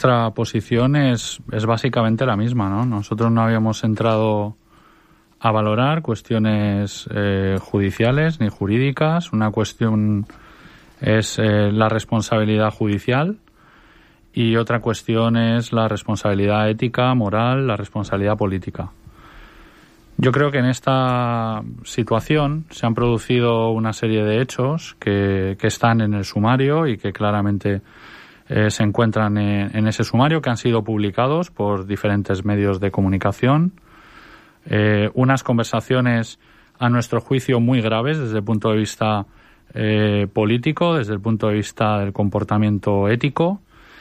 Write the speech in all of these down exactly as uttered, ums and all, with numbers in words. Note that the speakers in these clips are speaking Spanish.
nuestra posición es, es básicamente la misma, ¿no? Nosotros no habíamos entrado a valorar cuestiones eh, judiciales ni jurídicas. Una cuestión es eh, la responsabilidad judicial y otra cuestión es la responsabilidad ética, moral, la responsabilidad política. Yo creo que en esta situación se han producido una serie de hechos que, que están en el sumario y que claramente eh, se encuentran en, en ese sumario, que han sido publicados por diferentes medios de comunicación. Eh, unas conversaciones, a nuestro juicio, muy graves desde el punto de vista eh, político, desde el punto de vista del comportamiento ético,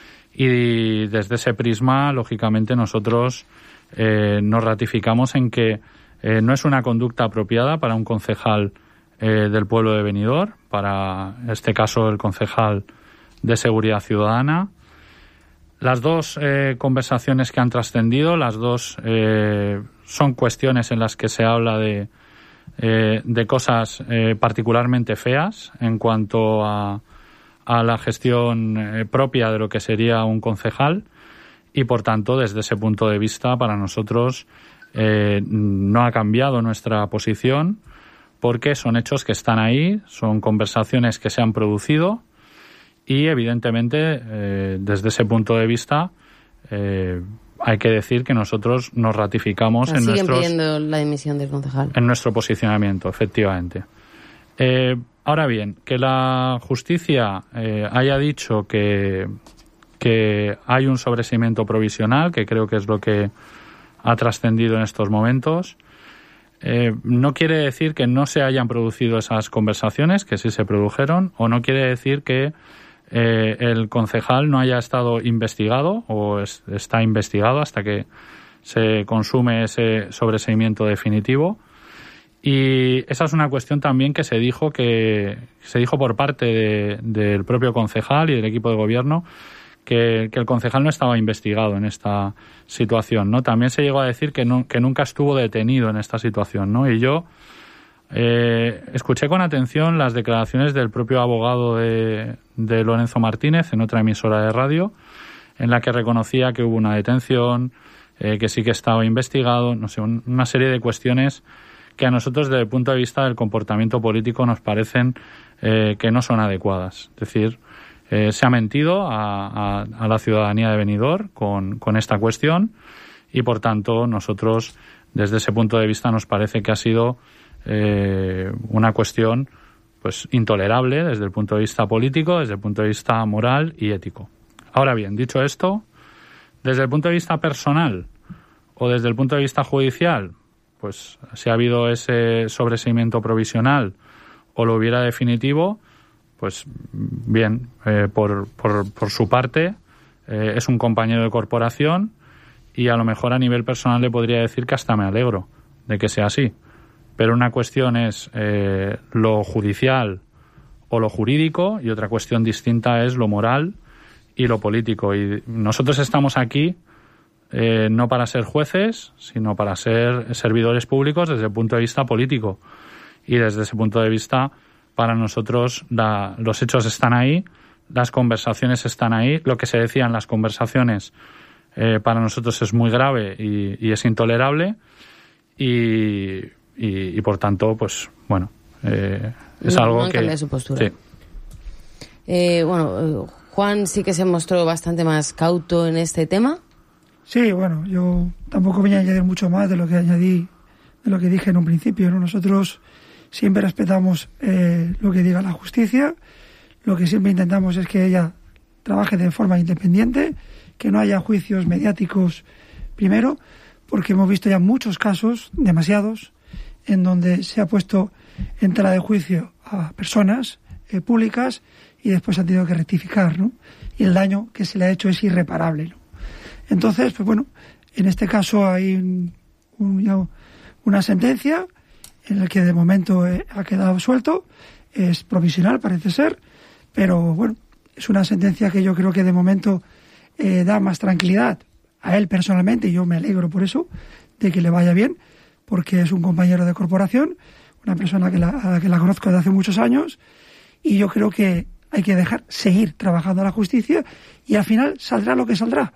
y desde ese prisma, lógicamente, nosotros eh, nos ratificamos en que eh, no es una conducta apropiada para un concejal eh, del pueblo de Benidorm, para en este caso el concejal de Seguridad Ciudadana. Las dos eh, conversaciones que han trascendido, las dos eh, son cuestiones en las que se habla de, eh, de cosas eh, particularmente feas en cuanto a, a la gestión eh, propia de lo que sería un concejal, y por tanto, desde ese punto de vista, para nosotros eh, no ha cambiado nuestra posición, porque son hechos que están ahí, son conversaciones que se han producido. Y, evidentemente, eh, desde ese punto de vista, eh, hay que decir que nosotros nos ratificamos en, nuestros, pidiendo la dimisión del concejal. en nuestro posicionamiento, efectivamente. Eh, ahora bien, que la justicia eh, haya dicho que, que hay un sobreseimiento provisional, que creo que es lo que ha trascendido en estos momentos, eh, no quiere decir que no se hayan producido esas conversaciones, que sí se produjeron, o no quiere decir que Eh, el concejal no haya estado investigado o es, está investigado hasta que se consume ese sobreseimiento definitivo. Y esa es una cuestión también que se dijo que se dijo por parte de, del propio concejal y del equipo de gobierno, que, que el concejal no estaba investigado en esta situación, ¿no? También se llegó a decir que, no, que nunca estuvo detenido en esta situación, ¿no? Y yo Eh, escuché con atención las declaraciones del propio abogado de, de Lorenzo Martínez en otra emisora de radio, en la que reconocía que hubo una detención, eh, que sí que estaba investigado, no sé, un, una serie de cuestiones que a nosotros, desde el punto de vista del comportamiento político, nos parecen eh, que no son adecuadas. Es decir, eh, se ha mentido a, a, a la ciudadanía de Benidorm con, con esta cuestión, y por tanto nosotros, desde ese punto de vista, nos parece que ha sido Eh, una cuestión pues intolerable desde el punto de vista político, desde el punto de vista moral y ético. Ahora bien, dicho esto, desde el punto de vista personal o desde el punto de vista judicial, pues si ha habido ese sobreseimiento provisional o lo hubiera definitivo, pues bien, eh, por, por, por su parte eh, es un compañero de corporación, y a lo mejor a nivel personal le podría decir que hasta me alegro de que sea así. Pero una cuestión es eh, lo judicial o lo jurídico, y otra cuestión distinta es lo moral y lo político. Y nosotros estamos aquí eh, no para ser jueces, sino para ser servidores públicos desde el punto de vista político. Y desde ese punto de vista, para nosotros la, los hechos están ahí, las conversaciones están ahí. Lo que se decía en las conversaciones eh, para nosotros es muy grave y, y es intolerable. Y... Y, y por tanto, pues bueno, eh, es no, algo no que... de su postura. Sí. Eh, bueno, Juan sí que se mostró bastante más cauto en este tema. Sí, bueno, yo tampoco voy a añadir mucho más de lo que añadí, de lo que dije en un principio, ¿no? Nosotros siempre respetamos eh, lo que diga la justicia. Lo que siempre intentamos es que ella trabaje de forma independiente, que no haya juicios mediáticos primero, porque hemos visto ya muchos casos, demasiados, en donde se ha puesto en tela de juicio a personas eh, públicas y después han tenido que rectificar, ¿no? Y el daño que se le ha hecho es irreparable, ¿no? Entonces, pues bueno, en este caso hay un, un, ya una sentencia en la que de momento eh, ha quedado absuelto, es provisional parece ser, pero bueno, es una sentencia que yo creo que de momento eh, da más tranquilidad a él personalmente, y yo me alegro por eso, de que le vaya bien, porque es un compañero de corporación, una persona que la, a la que la conozco desde hace muchos años, y yo creo que hay que dejar seguir trabajando a la justicia, y al final saldrá lo que saldrá.